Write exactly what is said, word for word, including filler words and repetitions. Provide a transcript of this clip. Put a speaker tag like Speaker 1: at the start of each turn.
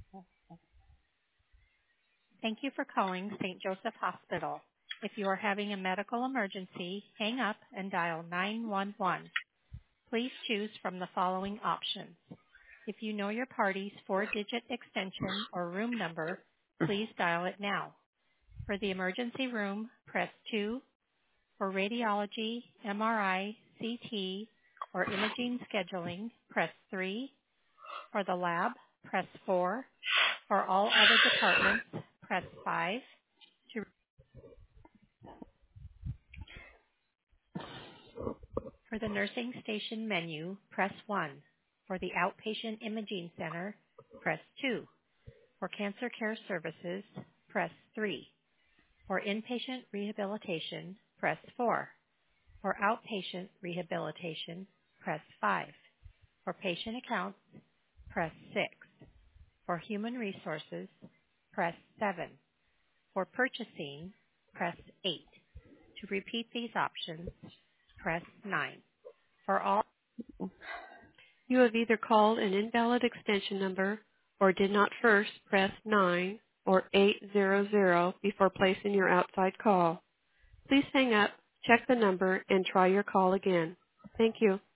Speaker 1: Thank you for calling Saint Joseph Hospital. If you are having a medical emergency, hang up and dial nine one one. Please choose from the following options. If you know your party's four-digit extension or room number, please dial it now. For the emergency room, press two. For radiology, M R I, C T, or imaging scheduling, press three. For the lab, press four. For all other departments, press five. To For the nursing station menu, press one. For the outpatient imaging center, press two. For cancer care services, press three. For inpatient rehabilitation, press four. For outpatient rehabilitation, press five. For patient accounts, press six. For human resources, press seven. For purchasing, press eight. To repeat these options, press nine. For all You have either called an invalid extension number or did not first press nine or eight hundred before placing your outside call. Please hang up, check the number, and try your call again. Thank you.